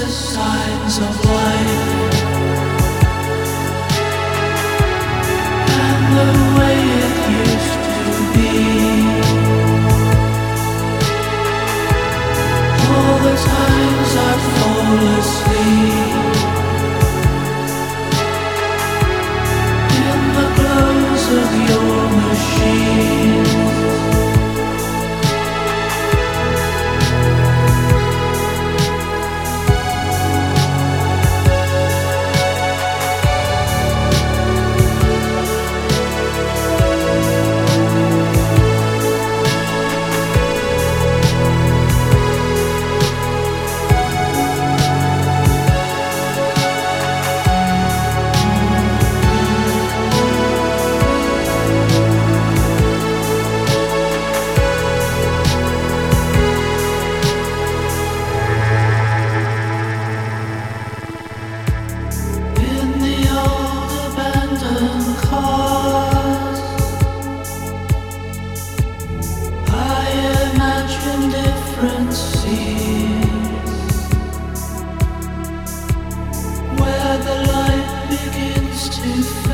signs of life and the way it used to be. All the times I fall asleep in the glows of your machine. Where the light begins to